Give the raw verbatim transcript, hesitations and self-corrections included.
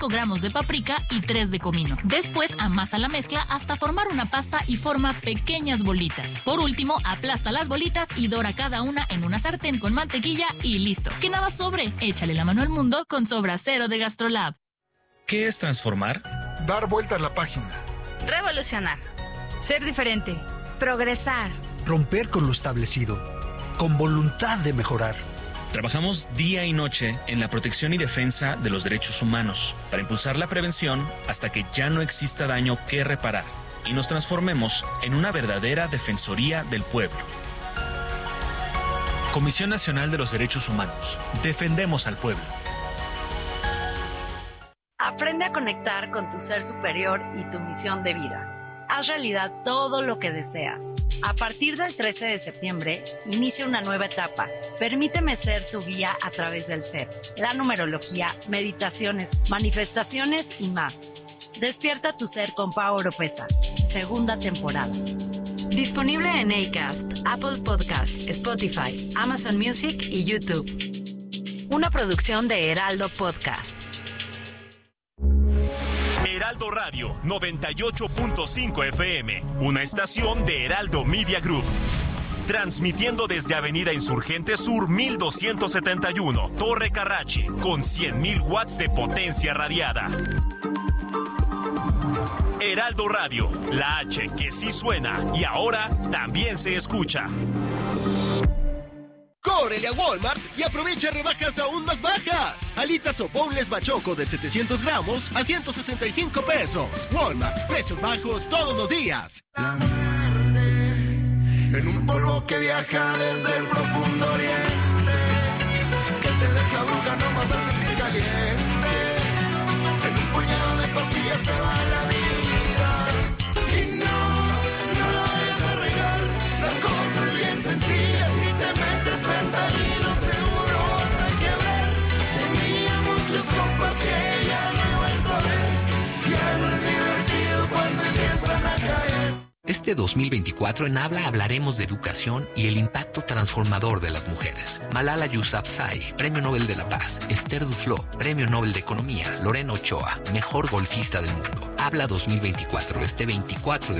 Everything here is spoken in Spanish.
cinco gramos de paprika y tres de comino. Después amasa la mezcla hasta formar una pasta y forma pequeñas bolitas. Por último, aplasta las bolitas y dora cada una en una sartén con mantequilla y listo. Que nada sobre, échale la mano al mundo con Sobra Cero de GastroLab. ¿Qué es transformar? Dar vuelta a la página. Revolucionar. Ser diferente. Progresar. Romper con lo establecido. Con voluntad de mejorar. Trabajamos día y noche en la protección y defensa de los derechos humanos para impulsar la prevención hasta que ya no exista daño que reparar y nos transformemos en una verdadera defensoría del pueblo. Comisión Nacional de los Derechos Humanos. Defendemos al pueblo. Aprende a conectar con tu ser superior y tu misión de vida. Haz realidad todo lo que deseas. A partir del trece de septiembre, inicia una nueva etapa. Permíteme ser tu guía a través del ser. La numerología, meditaciones, manifestaciones y más. Despierta tu ser con Pau Oropesa. Segunda temporada. Disponible en Acast, Apple Podcast, Spotify, Amazon Music y YouTube. Una producción de Heraldo Podcast. Heraldo Radio noventa y ocho punto cinco F M, una estación de Heraldo Media Group. Transmitiendo desde Avenida Insurgente Sur mil doscientos setenta y uno, Torre Carrache, con cien mil watts de potencia radiada. Heraldo Radio, la H que sí suena y ahora también se escucha. ¡Córrele a Walmart y aprovecha rebajas aún más bajas! Alitas o boneless bachoco de setecientos gramos a ciento sesenta y cinco pesos. Walmart, precios bajos todos los días. La muerte en un polvo que viaja desde el profundo oriente, que te deja bruja nomás al sentir caliente. En un puñado de pastillas se va la vida. Y no, no lo vayas a regar. La cosa es bien sencilla. Si te metes fentanilo seguro vas a quebrar. Tenía muchos compas que ya no he vuelto a ver. Ya no es divertido cuando empiezan a caer. Este dos mil veinticuatro en Habla hablaremos de educación y el impacto transformador de las mujeres. Malala Yousafzai, Premio Nobel de la Paz. Esther Duflo, Premio Nobel de Economía. Lorena Ochoa, mejor golfista del mundo. Habla dos mil veinticuatro, este veinticuatro de